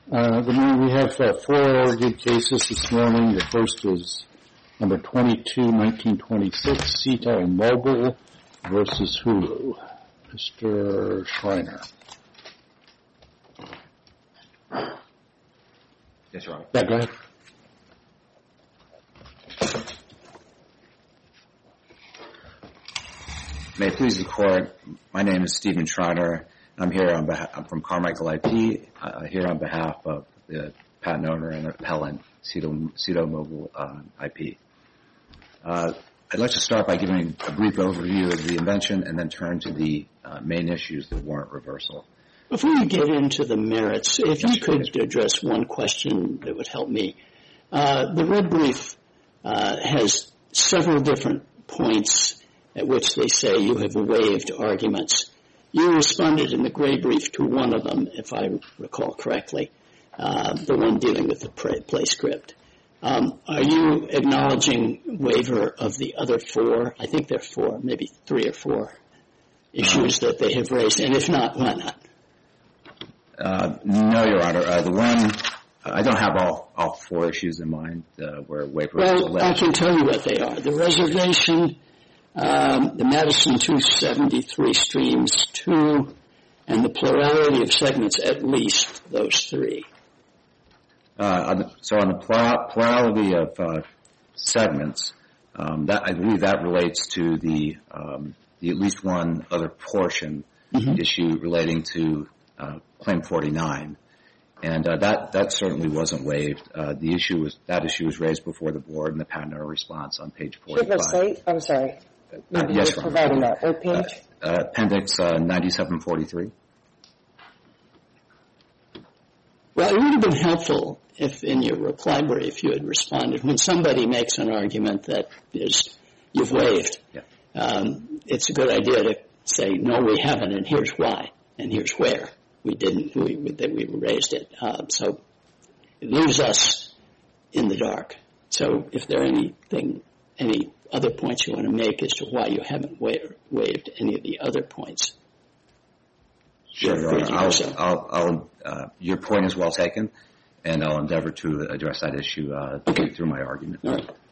Good morning. We have 4 argued cases this morning. The first is number 22-1926, Ceto Mobile versus Hulu. Mr. Schreiner. Yes, Your Honor. Yeah, go ahead. May it please the Court, my name is Stephen Schreiner. I'm from Carmichael IP, here on behalf of the patent owner and appellant, Ceto Mobile IP. I'd like to start by giving a brief overview of the invention and then turn to the main issues that warrant reversal. Before you get into the merits, if you could address one question that would help me. The red brief has several different points at which they say you have waived arguments. You responded in the gray brief to one of them, if I recall correctly, the one dealing with the play script. Are you acknowledging waiver of the other 4? I think there are 4, maybe 3 or 4 issues that they have raised, and if not, why not? No, Your Honor. The one, I don't have all 4 issues in mind where waiver is alleged. Well, I can tell you what they are. The reservation, the Madison 273 streams 2, and the plurality of segments, at least those 3. So on the plurality of segments, that I believe that relates to the at least one other portion issue relating to Claim 49, and that certainly wasn't waived. That issue was raised before the board in the patent owner response on page 45. I'm sorry. Yes, you're providing that. What page? Appendix 9743. Well, it would have been helpful if in your reply brief you had responded when somebody makes an argument that you've waived. Yeah. It's a good idea to say, no, we haven't, and here's why, and here's where. We didn't, we raised it. So it leaves us in the dark. So if there are any other points you want to make as to why you haven't waived any of the other points. Sure, Your Honor. Your point is well taken, and I'll endeavor to address that issue through my argument. All right.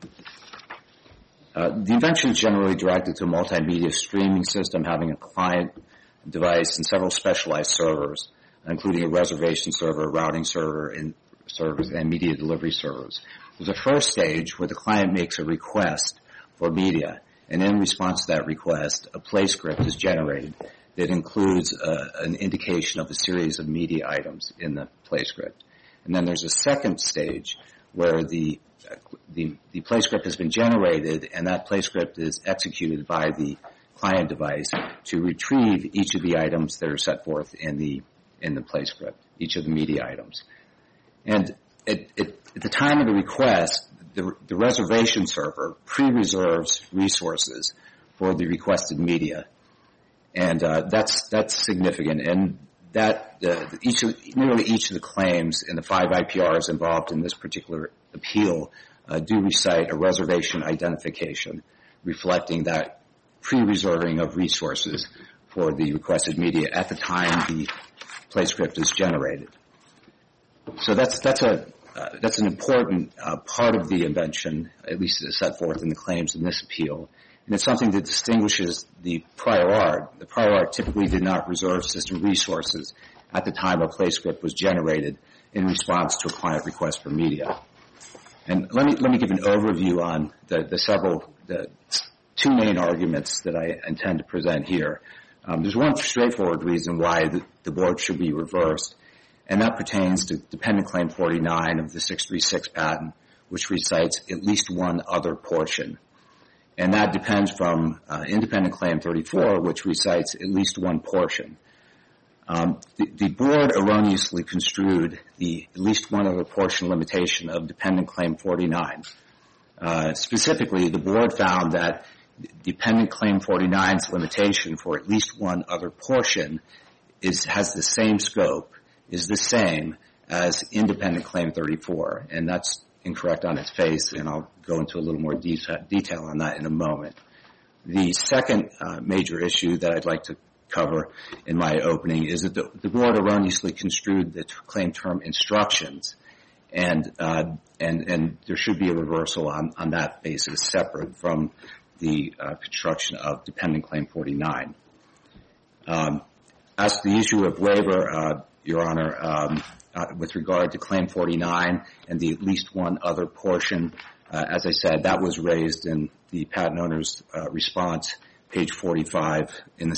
The invention is generally directed to a multimedia streaming system having a client device and several specialized servers, including a reservation server, a routing server, and servers, and media delivery servers. There's a first stage where the client makes a request for media, and in response to that request, a play script is generated that includes an indication of a series of media items in the play script. And then there's a second stage where the play script has been generated, and that play script is executed by the client device to retrieve each of the items that are set forth in the play script, each of the media items. And at the time of the request, the reservation server pre-reserves resources for the requested media, and that's significant. And that nearly each of the claims in the 5 IPRs involved in this particular appeal do recite a reservation identification reflecting that pre-reserving of resources for the requested media at the time the play script is generated. So that's an important part of the invention, at least set forth in the claims in this appeal, and it's something that distinguishes the prior art. The prior art typically did not reserve system resources at the time a play script was generated in response to a client request for media. And let me give an overview on the 2 main arguments that I intend to present here. There's one straightforward reason why the board should be reversed, and that pertains to Dependent Claim 49 of the 636 patent, which recites at least one other portion. And that depends from Independent Claim 34, which recites at least one portion. The board erroneously construed the at least one other portion limitation of Dependent Claim 49. Specifically, the board found that Dependent Claim 49's limitation for at least one other portion has the same scope, is the same as Independent Claim 34, and that's incorrect on its face, and I'll go into a little more detail on that in a moment. The second major issue that I'd like to cover in my opening is that the board erroneously construed the claim term instructions, and there should be a reversal on that basis, separate from the construction of dependent claim 49. As to the issue of waiver, Your Honor, with regard to claim 49 and the at least one other portion, as I said, that was raised in the patent owner's response, page 45 in the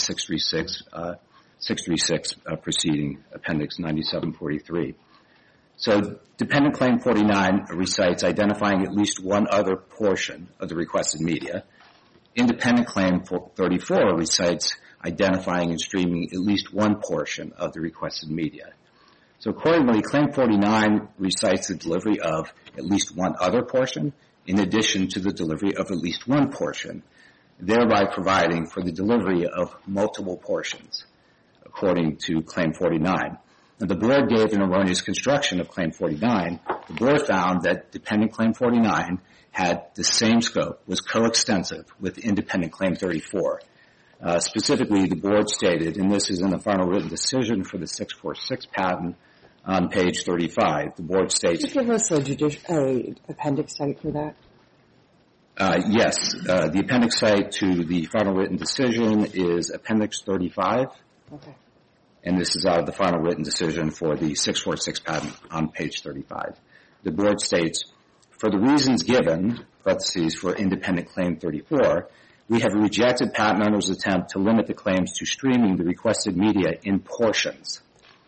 636 proceeding, appendix 9743. So dependent claim 49 recites identifying at least one other portion of the requested media. Independent claim 34 recites identifying and streaming at least one portion of the requested media. So accordingly, claim 49 recites the delivery of at least one other portion in addition to the delivery of at least one portion, thereby providing for the delivery of multiple portions, according to claim 49. Now, the board gave an erroneous construction of claim 49. The board found that dependent claim 49 had the same scope, was coextensive with independent claim 34. Specifically, the board stated, and this is in the final written decision for the 646 patent on page 35, the board states... Could you give us a appendix site for that? Yes. The appendix site to the final written decision is appendix 35. Okay. And this is out of the final written decision for the 646 patent on page 35. The board states, for the reasons given, parentheses, for independent claim 34, we have rejected patent owner's attempt to limit the claims to streaming the requested media in portions.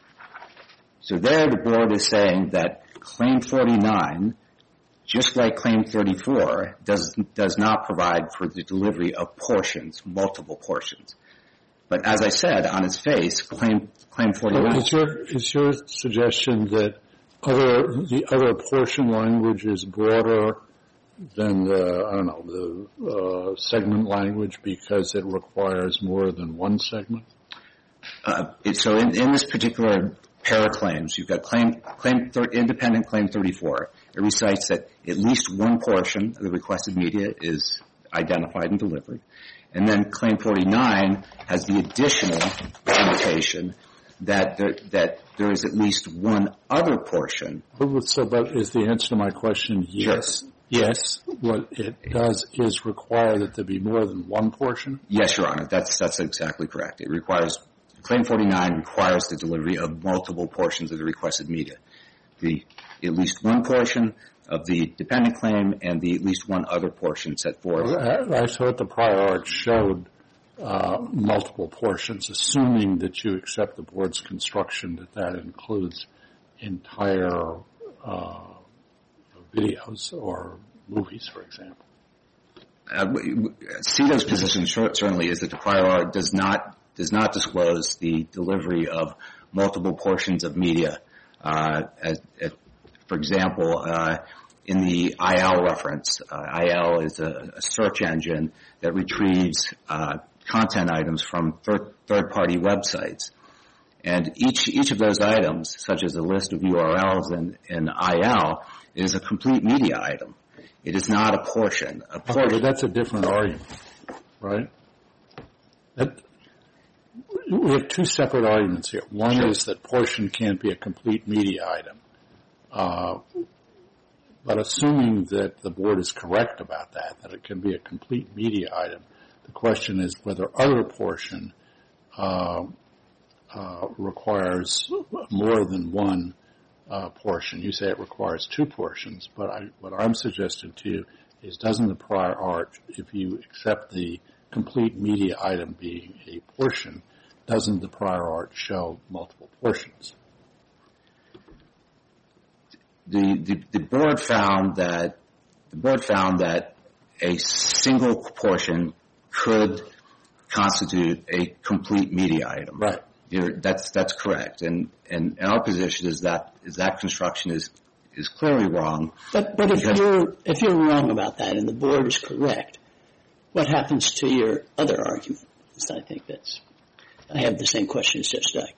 So there the board is saying that claim 49, just like claim 34, does not provide for the delivery of portions, multiple portions. But as I said, on its face, claim 49... Is your suggestion that the other portion language is broader than the segment language because it requires more than one segment? So in this particular pair of claims, you've got independent claim 34. It recites that at least one portion of the requested media is identified and delivered. And then claim 49 has the additional indication that there is at least one other portion. So, but is the answer to my question yes? Sure. Yes. What it does is require that there be more than one portion? Yes, Your Honor. That's exactly correct. It requires, claim 49 requires the delivery of multiple portions of the requested media. At least one portion of the dependent claim and the at least one other portion set forth. I thought the prior art showed multiple portions, assuming that you accept the board's construction that includes entire videos or movies, for example. CEDO's position certainly is that the prior art does not disclose the delivery of multiple portions of media. For example, in the IL reference, IL is a search engine that retrieves content items from third-party websites. And each of those items, such as a list of URLs in IL, is a complete media item. It is not a portion. Okay, but that's a different argument, right? We have two separate arguments here. One Sure. is that portion can't be a complete media item. But assuming that the board is correct about that it can be a complete media item, the question is whether other portion requires more than one portion. You say it requires two portions, but what I'm suggesting to you is doesn't the prior art, if you accept the complete media item being a portion, doesn't the prior art show multiple portions? The board found that a single portion could constitute a complete media item. Right. That's correct. And our position is that construction is clearly wrong. But if you're wrong about that and the board is correct, what happens to your other argument? I have the same question as Judge Dyke.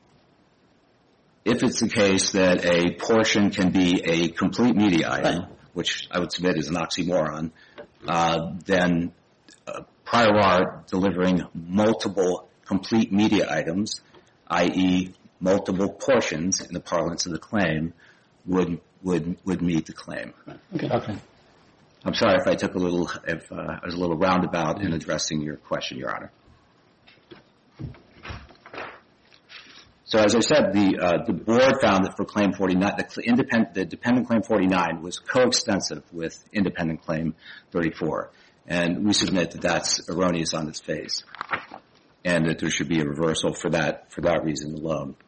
If it's the case that a portion can be a complete media item, right, which I would submit is an oxymoron, then prior art delivering multiple complete media items, i.e. multiple portions in the parlance of the claim, would meet the claim. Okay. I'm sorry if I was a little roundabout in addressing your question, Your Honor. So as I said, the board found that for Claim 49, the dependent Claim 49 was coextensive with independent Claim 34, and we submit that that's erroneous on its face, and that there should be a reversal for that reason alone.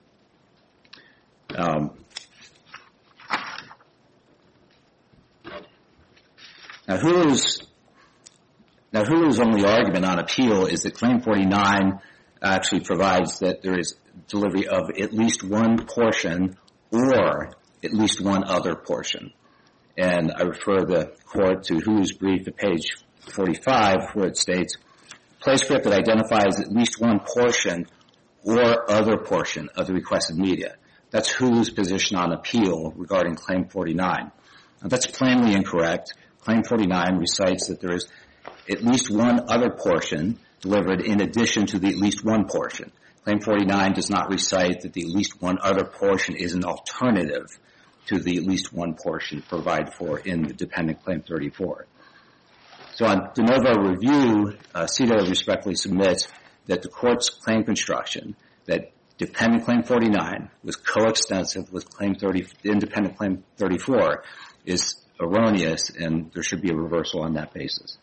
Now, Hulu's only argument on appeal is that Claim 49 actually provides that there is delivery of at least one portion or at least one other portion. And I refer the court to Hulu's brief at page 45, where it states, play script that identifies at least one portion or other portion of the requested media. That's Hulu's position on appeal regarding Claim 49. Now, that's plainly incorrect. Claim 49 recites that there is at least one other portion delivered in addition to the at least one portion. Claim 49 does not recite that the at least one other portion is an alternative to the at least one portion provided for in the dependent Claim 34. So on de novo review, CEDAW respectfully submits that the court's claim construction, that dependent Claim 49 was coextensive with independent Claim 34, is erroneous, and there should be a reversal on that basis.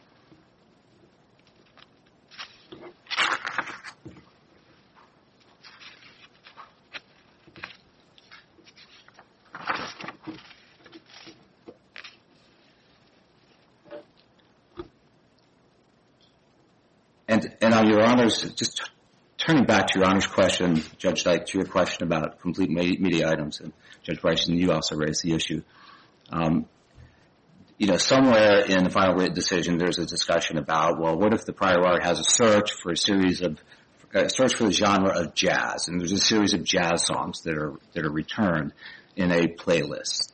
And on Your Honor's, just turning back to Your Honor's question, Judge Dyke, to your question about complete media items, and Judge Bryson, you also raised the issue. Somewhere in the final written decision, there's a discussion about, well, what if the prior art has a search for the genre of jazz, and there's a series of jazz songs that are returned in a playlist.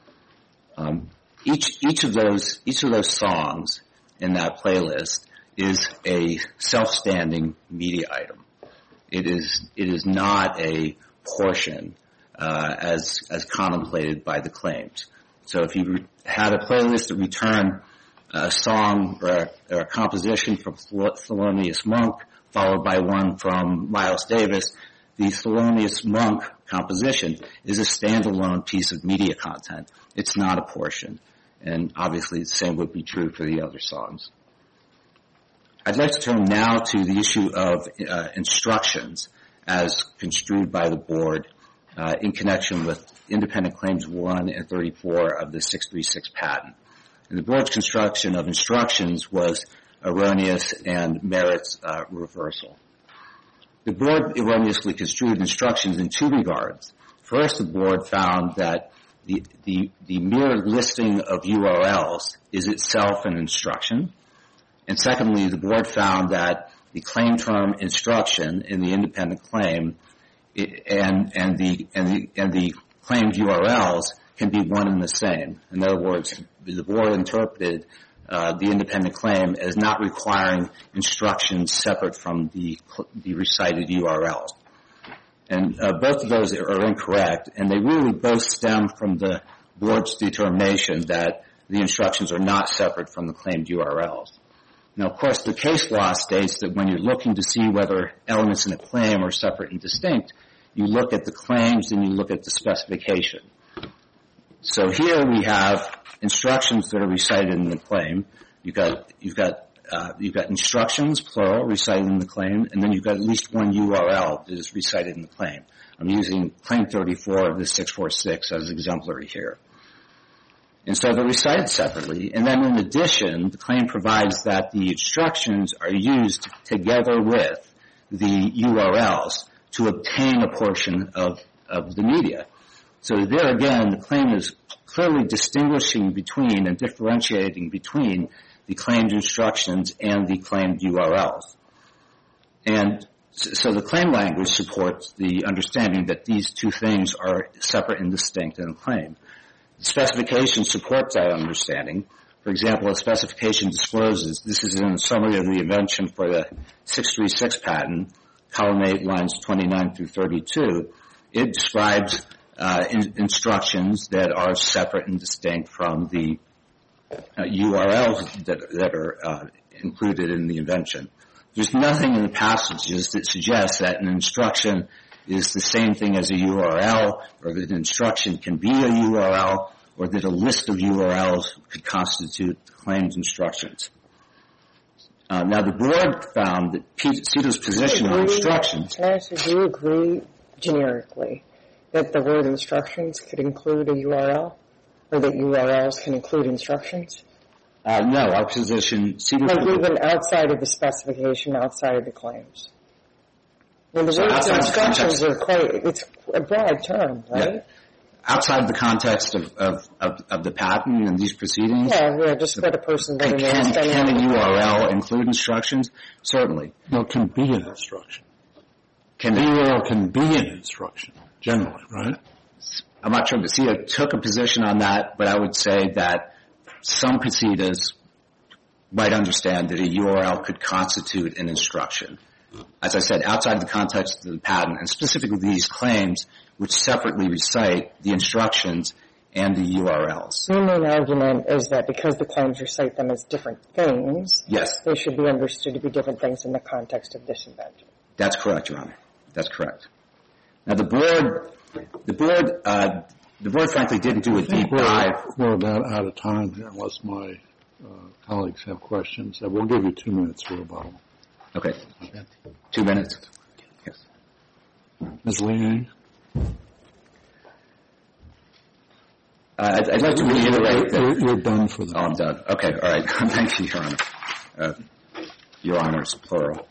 Each of those songs in that playlist is a self-standing media item. It is not a portion as contemplated by the claims. So if you had a playlist that returned a song or a composition from Thelonious Monk, followed by one from Miles Davis, the Thelonious Monk composition is a standalone piece of media content. It's not a portion. And obviously the same would be true for the other songs. I'd like to turn now to the issue of instructions as construed by the board in connection with independent claims 1 and 34 of the 636 patent. And the board's construction of instructions was erroneous and merits reversal. The board erroneously construed instructions in two regards. First, the board found that the mere listing of URLs is itself an instruction. And secondly, the board found that the claim term instruction in the independent claim and the claimed URLs can be one and the same. In other words, the board interpreted the independent claim as not requiring instructions separate from the recited URLs. And both of those are incorrect, and they really both stem from the board's determination that the instructions are not separate from the claimed URLs. Now, of course, the case law states that when you're looking to see whether elements in a claim are separate and distinct, you look at the claims and you look at the specification. So here we have instructions that are recited in the claim. You've got instructions, plural, recited in the claim, and then you've got at least one URL that is recited in the claim. I'm using Claim 34 of the 646 as exemplary here. And so they're recited separately. And then in addition, the claim provides that the instructions are used together with the URLs to obtain a portion of the media. So there again, the claim is clearly distinguishing between and differentiating between the claimed instructions and the claimed URLs. And so the claim language supports the understanding that these two things are separate and distinct in the claim. The specification supports that understanding. For example, a specification discloses, this is in a summary of the invention for the 636 patent, column 8, lines 29 through 32, it describes instructions that are separate and distinct from the URLs that are included in the invention. There's nothing in the passages that suggests that an instruction is the same thing as a URL, or that an instruction can be a URL, or that a list of URLs could constitute the claimed instructions. Now, the board found that CETO's position on instructions... Can I ask you, do you agree generically that the word instructions could include a URL, or that URLs can include instructions? No, our position... Like even outside of the specification, outside of the claims? I mean, the words instructions are it's a broad term, right? Yeah. Outside the context of the patent and these proceedings? Yeah, just let a person living there. Can a URL include instructions? Certainly. No, it can be an instruction. The URL can be an instruction, generally, right? I'm not sure that CETO took a position on that, but I would say that some proceeders might understand that a URL could constitute an instruction. As I said, outside the context of the patent, and specifically these claims, which separately recite the instructions and the URLs. Your main argument is that because the claims recite them as different things, yes, they should be understood to be different things in the context of this invention. That's correct, Your Honor. That's correct. Now, the board frankly didn't do a deep dive. We're about out of time here, unless my colleagues have questions. We'll give you 2 minutes for rebuttal. Okay. 2 minutes. Yes. Ms. Liang? I'd like to reiterate that... You're done for the... Oh, I'm done. Okay, all right. Thank you, Your Honor. Your Honors, plural.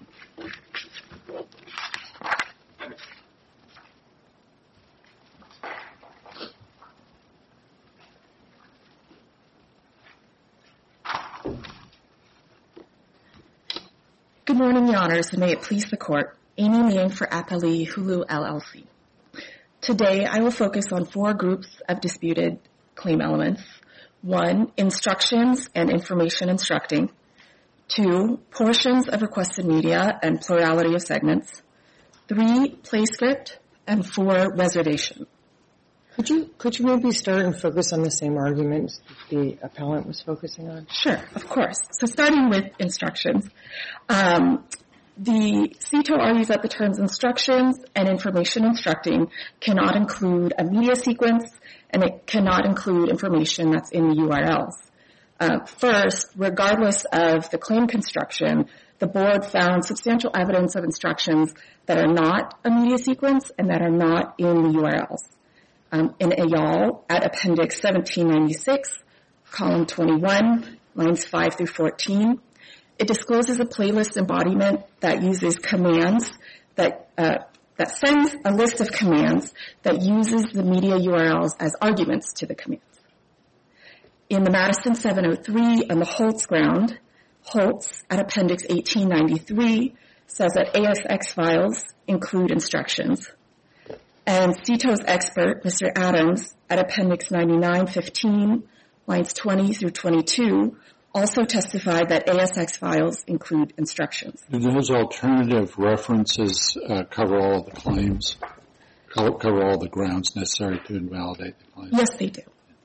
Good morning, Your Honors, and may it please the Court. Amy Liang for Appellee Hulu LLC. Today, I will focus on 4 groups of disputed claim elements. 1, instructions and information instructing. 2, portions of requested media and plurality of segments. 3, play script. And 4, reservation. Could you maybe start and focus on the same arguments the appellant was focusing on? Sure, of course. So starting with instructions, the CETO argues that the terms instructions and information instructing cannot include a media sequence, and it cannot include information that's in the URLs. First, regardless of the claim construction, the board found substantial evidence of instructions that are not a media sequence and that are not in the URLs. In Ayal, at Appendix 1796, column 21, lines 5 through 14, it discloses a playlist embodiment that uses commands that sends a list of commands that uses the media URLs as arguments to the commands. In the Madison 703 and the Holtz ground, Holtz at Appendix 1893 says that ASX files include instructions. And CETO's expert, Mr. Adams, at Appendix 9915, lines 20 through 22, also testified that ASX files include instructions. Do those alternative references cover all of the claims, cover all the grounds necessary to invalidate the claims? Yes, they do.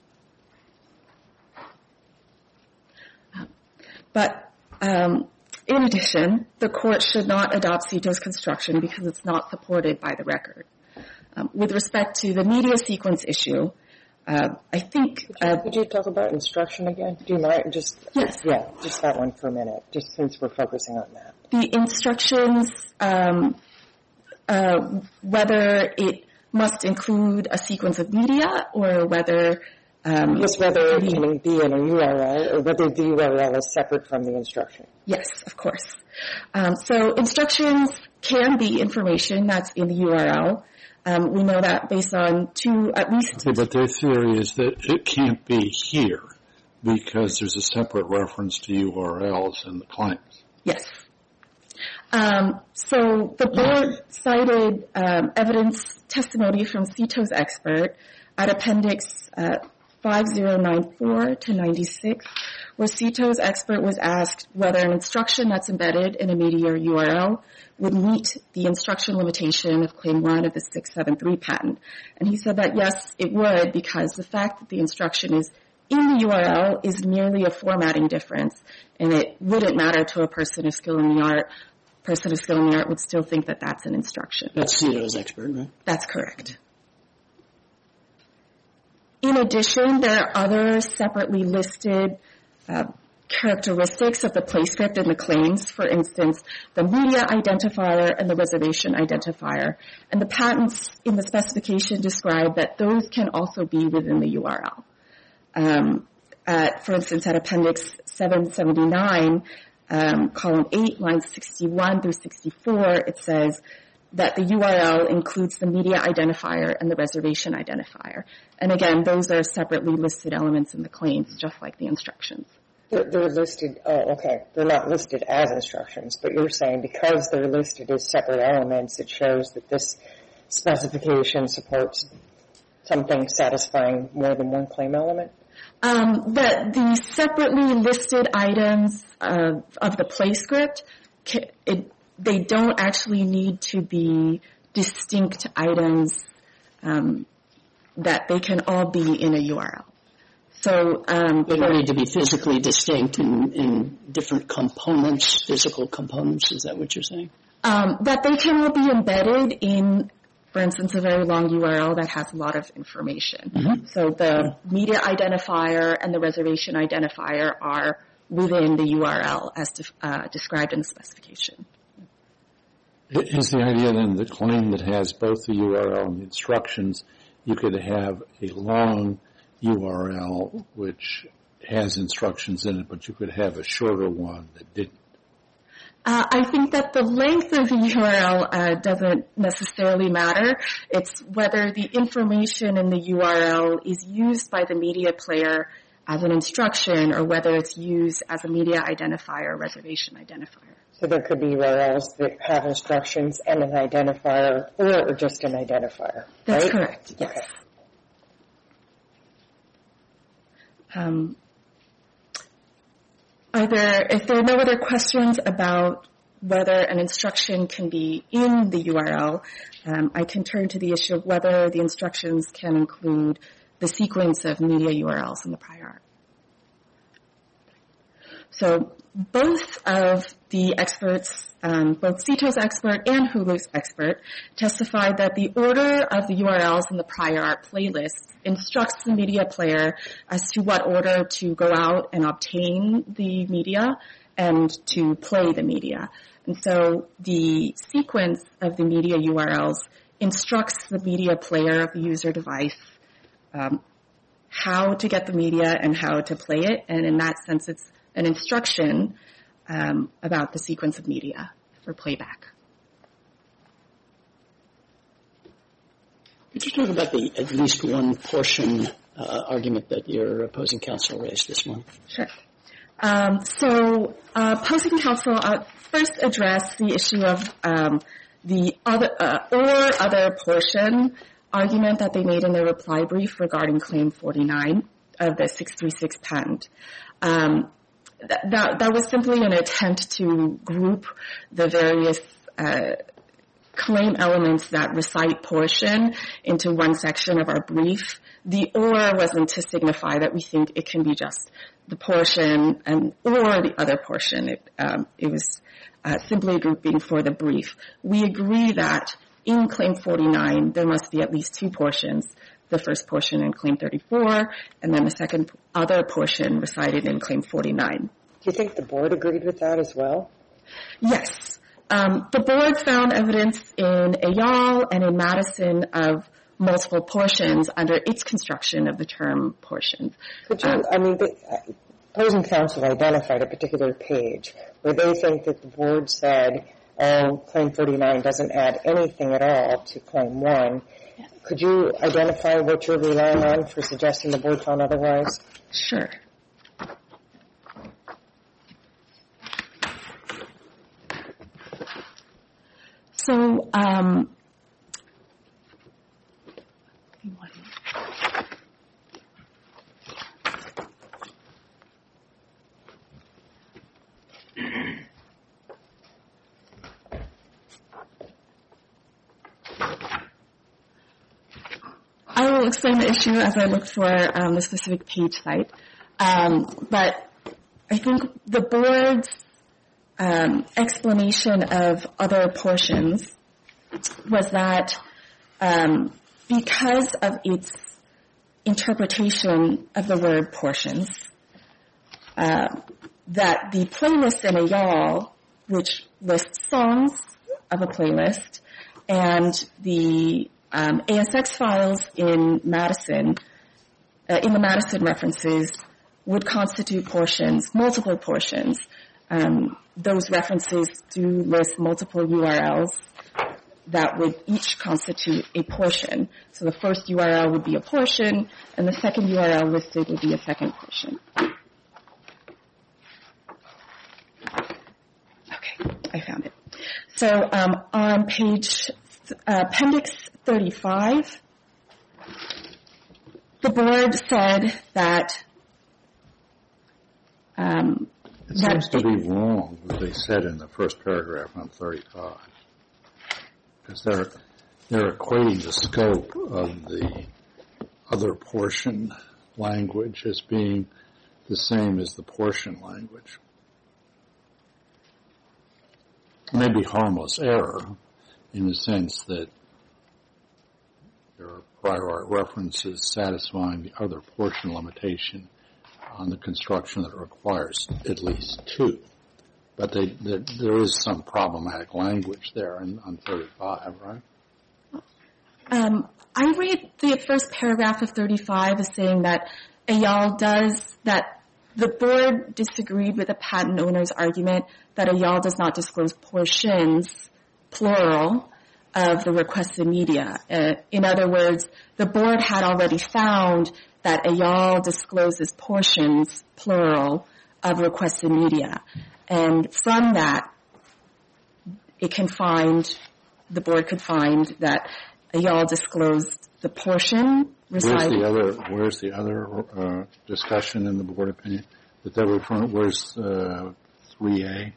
But in addition, the court should not adopt CETO's construction because it's not supported by the record. With respect to the media sequence issue, I think... Could you talk about instruction again? Do you mind? Yes. Yeah, just that one for a minute, just since we're focusing on that. The instructions, whether it must include a sequence of media or whether... Just whether it can be in a URL or whether the URL is separate from the instruction. Yes, of course. So instructions can be information that's in the URL. We know that based on at least... Okay, but their theory is that it can't be here because there's a separate reference to URLs in the claims. Yes. So the board cited evidence testimony from CETO's expert at Appendix 5094 to 96, where CITO's expert was asked whether an instruction that's embedded in a media URL would meet the instruction limitation of Claim 1 of the 673 patent. And he said that, yes, it would, because the fact that the instruction is in the URL is merely a formatting difference, and it wouldn't matter to a person of skill in the art. Person of skill in the art would still think that that's an instruction. That's CITO's expert, right? That's correct. In addition, there are other separately listed characteristics of the play script in the claims, for instance, the media identifier and the reservation identifier. And the patents in the specification describe that those can also be within the URL. For instance, at Appendix 779, column 8, lines 61 through 64, it says that the URL includes the media identifier and the reservation identifier. And again, those are separately listed elements in the claims, just like the instructions. They're listed, they're not listed as instructions, but you're saying because they're listed as separate elements, it shows that this specification supports something satisfying more than one claim element? The separately listed items of the play script, they don't actually need to be distinct items, that they can all be in a URL. So they don't need to be physically distinct in different components, physical components. Is that what you're saying? That they can all be embedded in, for instance, a very long URL that has a lot of information. Mm-hmm. So the media identifier and the reservation identifier are within the URL as described in the specification. Is the idea then the claim that has both the URL and the instructions, you could have a long URL which has instructions in it, but you could have a shorter one that didn't? I think that the length of the URL doesn't necessarily matter. It's whether the information in the URL is used by the media player as an instruction or whether it's used as a media identifier or reservation identifier. So there could be URLs that have instructions and an identifier or just an identifier, That's right? correct, yes. Okay. If there are no other questions about whether an instruction can be in the URL, I can turn to the issue of whether the instructions can include the sequence of media URLs in the prior art. So both of the experts, both CITO's expert and Hulu's expert, testified that the order of the URLs in the prior art playlist instructs the media player as to what order to go out and obtain the media and to play the media. And so the sequence of the media URLs instructs the media player of the user device how to get the media and how to play it. And in that sense, it's an instruction about the sequence of media for playback. Could you talk about the at least one portion argument that your opposing counsel raised this morning? Sure. Opposing counsel first addressed the issue of the other portion argument that they made in their reply brief regarding Claim 49 of the 636 patent. That was simply an attempt to group the various claim elements that recite portion into one section of our brief. The or wasn't to signify that we think it can be just the portion or the other portion. It was simply a grouping for the brief. We agree that in Claim 49 there must be at least two portions. The first portion in Claim 34, and then the second other portion recited in Claim 49. Do you think the board agreed with that as well? Yes. The board found evidence in Ayal and in Madison of multiple portions under its construction of the term portions. Could you, the opposing counsel identified a particular page where they think that the board said, Claim 49 doesn't add anything at all to Claim 1. Could you identify what you're relying on for suggesting the board found otherwise? Sure. So, will explain the issue as I look for the specific page site. But I think the board's explanation of other portions was that because of its interpretation of the word portions, that the playlist in AYAL, which lists songs of a playlist, and the ASX files in Madison, in the Madison references, would constitute portions, multiple portions. Those references do list multiple URLs that would each constitute a portion. So the first URL would be a portion, and the second URL listed would be a second portion. Okay, I found it. So on page Appendix 35, the board said that it seems to be wrong what they said in the first paragraph on 35, because they're equating the scope of the other portion language as being the same as the portion language. It may be harmless error in the sense that there are prior art references satisfying the other portion limitation on the construction that requires at least two. But there is some problematic language there on 35, right? I read the first paragraph of 35 as saying that AYAL does, that the board disagreed with the patent owner's argument that AYAL does not disclose portions, plural, of the requested media. In other words, the board had already found that AYAL discloses portions, plural, of requested media. And from that, the board could find that AYAL disclosed the portion residing. Where's the other discussion in the board opinion that they're referring? Where's 3A?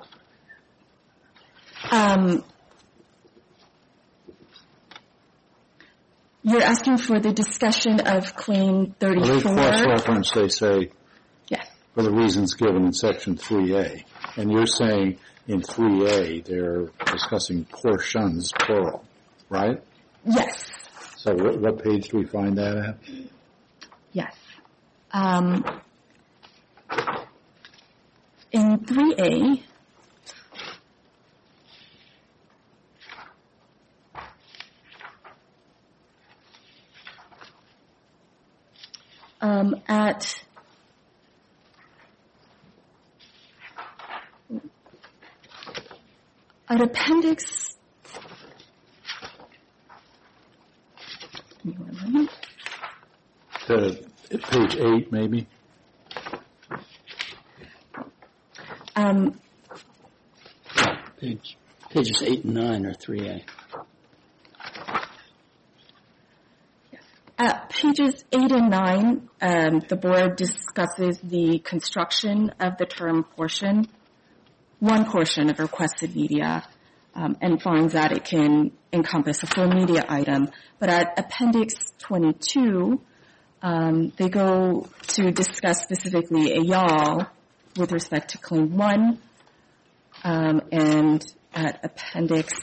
You're asking for the discussion of Claim 34? Well, they cross-reference, they say, yes, for the reasons given in Section 3A. And you're saying in 3A they're discussing portions, plural, right? Yes. So what page do we find that at? Yes. In 3A, at appendix, Page 8, maybe? Pages 8 and 9 are 3A. At pages 8 and 9, the board discusses the construction of the term portion, one portion of requested media, and finds that it can encompass a full media item. But at appendix 22, they go to discuss specifically AYAL with respect to Claim 1, and at appendix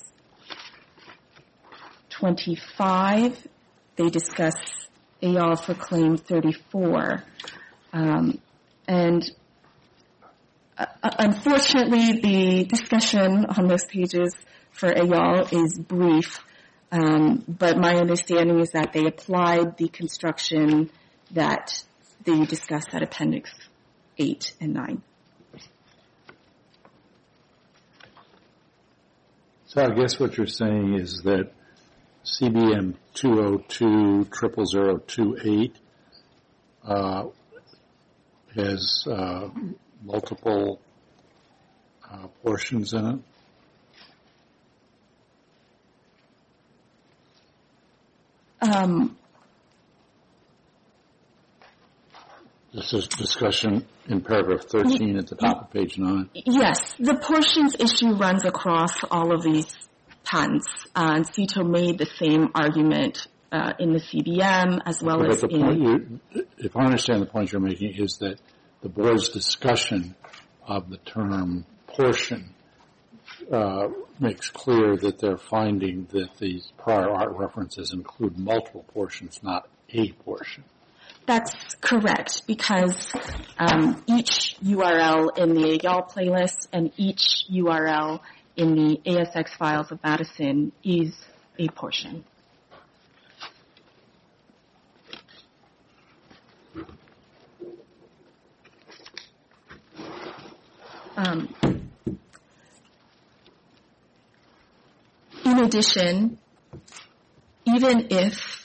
25, they discuss AYAL for Claim 34. And unfortunately, the discussion on those pages for AYAL is brief, but my understanding is that they applied the construction that they discussed at appendix 8 and 9. So I guess what you're saying is that CBM 202-00028 has multiple portions in it? This is discussion in paragraph 13 at the top of page 9. Yes, the portions issue runs across all of these patents, and CITO made the same argument in the CBM as well as if I understand the point you're making, is that the board's discussion of the term portion makes clear that they're finding that these prior art references include multiple portions, not a portion. That's correct, because each URL in the Ayal playlist and each URL in the ASX files of Madison is a portion. In addition, even if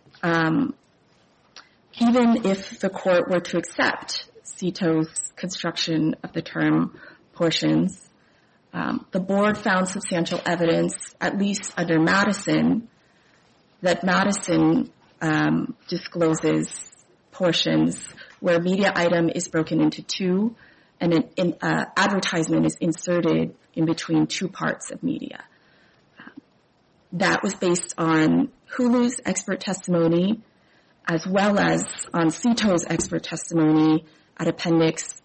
the court were to accept CETO's construction of the term portions, the board found substantial evidence, at least under Madison, that Madison discloses portions where a media item is broken into two and an advertisement is inserted in between two parts of media. That was based on Hulu's expert testimony as well as on CETO's expert testimony at Appendix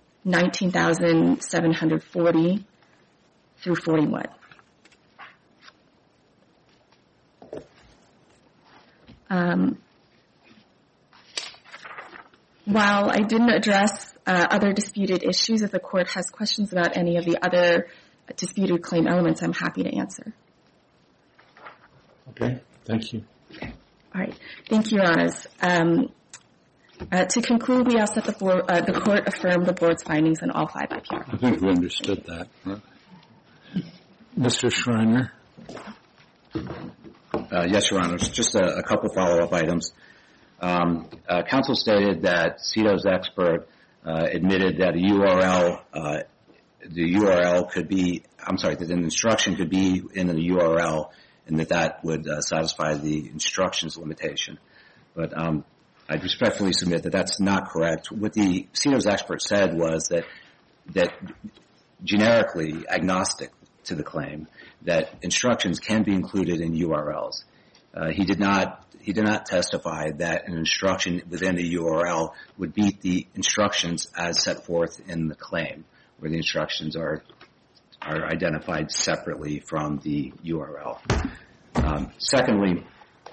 19,740 through 41. While I didn't address other disputed issues, if the court has questions about any of the other disputed claim elements, I'm happy to answer. Okay, thank you. All right, thank you, Your Honors. To conclude, we ask that the court affirm the board's findings on all 5 IPR. I think we understood that. Right? Mr. Schreiner? Yes, Your Honors. Just a couple follow-up items. Counsel stated that CETO's expert admitted that the URL could be, that an instruction could be in the URL and that would satisfy the instructions limitation. But I respectfully submit that that's not correct. What the CETO's expert said was that generically agnostic to the claim, that instructions can be included in URLs. He did not testify that an instruction within the URL would beat the instructions as set forth in the claim, where the instructions are identified separately from the URL. Secondly,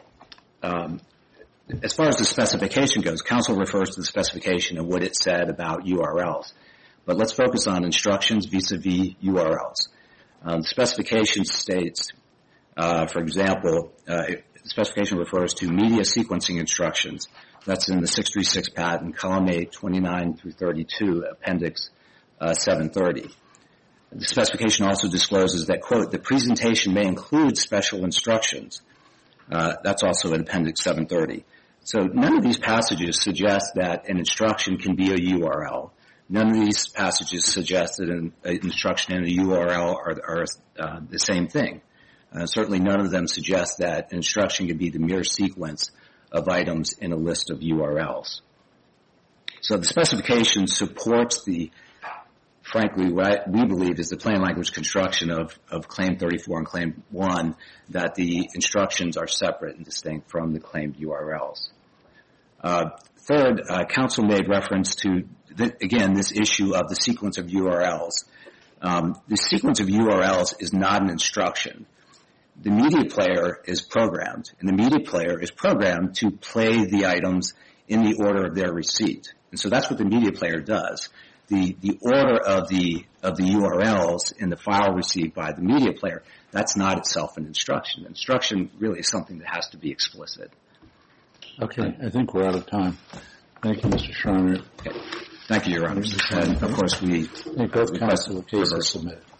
as far as the specification goes, counsel refers to the specification and what it said about URLs. But let's focus on instructions vis-a-vis URLs. The specification states, for example, the specification refers to media sequencing instructions. That's in the 636 patent, column 8, 29 through 32, appendix 730. The specification also discloses that, quote, the presentation may include special instructions. That's also in appendix 730. So none of these passages suggest that an instruction can be a URL. None of these passages suggest that an instruction and a URL are the same thing. Certainly none of them suggest that an instruction can be the mere sequence of items in a list of URLs. So the specification supports frankly, what we believe is the plain language construction of Claim 34 and Claim 1, that the instructions are separate and distinct from the claimed URLs. Third, counsel made reference to, again, this issue of the sequence of URLs. The sequence of URLs is not an instruction. The media player is programmed, and the media player is programmed to play the items in the order of their receipt. And so that's what the media player does. The order of the URLs in the file received by the media player, that's not itself an instruction. Instruction really is something that has to be explicit. Okay, I think we're out of time. Thank you, Mr. Schreiner. Okay. Thank you, Your Honors. And, of course, we thank both counsel. The case is submitted.